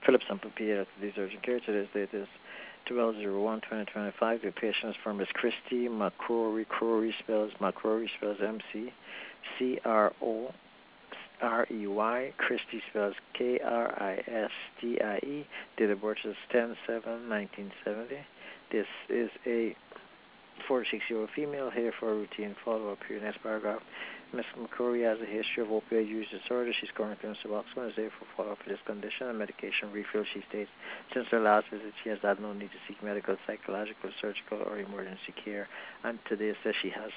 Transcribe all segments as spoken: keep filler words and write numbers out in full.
Phillips and Papilla, these urgent care. Today's date is twelve oh one twenty twenty-five. The patient is from Miss Christy McCrory. Crory spells McCrory spells M C C R O R E Y. Christy spells K R I S T I E. Date of birth is ten seven nineteen seventy. This is a forty-six-year-old female here for a routine follow-up here. Next paragraph. Miss McCrory has a history of opioid use disorder. She's currently on Suboxone. Is there for follow-up for this condition and medication refill. She states since her last visit she has had no need to seek medical, psychological, surgical, or emergency care. And today says she has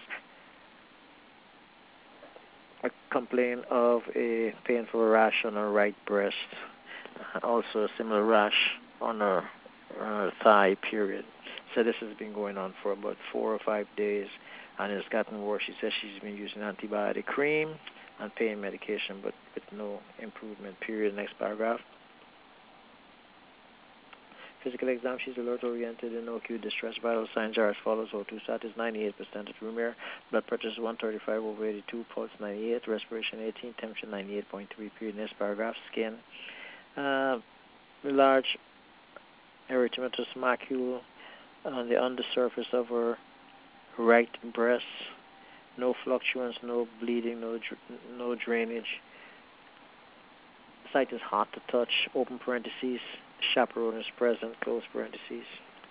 a complaint of a painful rash on her right breast. Also a similar rash on her, her thigh, period. So this has been going on for about four or five days, and it's gotten worse. She says she's been using antibiotic cream and pain medication, but with no improvement, period. Next paragraph. Physical exam, she's alert-oriented and no acute distress. Vital signs are as follows. O two sat is ninety-eight percent at room air. Blood pressure is one thirty-five over eighty-two. Pulse ninety-eight. Respiration eighteen. Temperature ninety-eight point three, period. Next paragraph. Skin. Uh, large erythematous macule on the undersurface of her right breast. No fluctuance, no bleeding, no dr- no drainage. Site is hot to touch. Open parentheses. Chaperone is present. Close parentheses.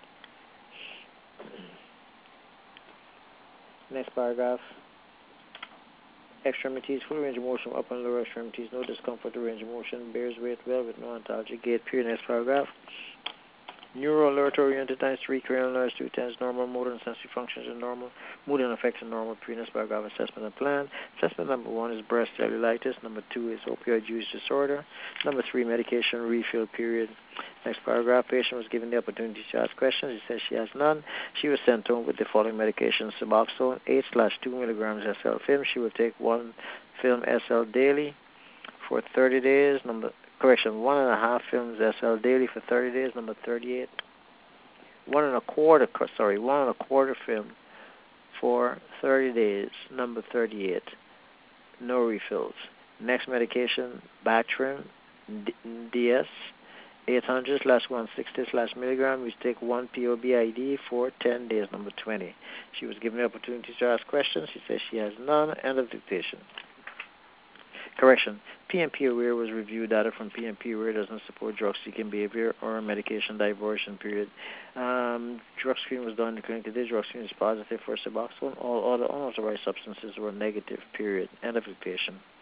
Next paragraph. Extremities, full range of motion, upper and lower extremities, no discomfort, the range of motion, bears weight well with no ontology gait, period. Next paragraph. Neural alert oriented times three, cranial nerves two times normal, motor and sensory functions are normal, mood and affects are normal, previous paragraph assessment and plan. Assessment number one is breast cellulitis, number two is opioid use disorder, number three medication refill, period. Next paragraph, patient was given the opportunity to ask questions. She says she has none. She was sent home with the following medication: Suboxone, eight slash two milligrams S L film. She will take one film S L daily for thirty days. Number correction, one and a half films S L daily for thirty days. Number thirty-eight. One and a quarter, sorry, one and a quarter film for thirty days. Number thirty-eight. No refills. Next medication, Bactrim, D S, eight hundred slash one sixty slash milligram. We take one P O B I D for ten days. Number twenty. She was given the opportunity to ask questions. She says she has none. End of dictation. Correction. P M P-aware was reviewed. Data from P M P-aware doesn't support drug-seeking behavior or medication diversion, period. Um, drug screen was done in the clinic today. Drug screen is positive for Suboxone. All other unauthorized substances were negative, period. End of dictation.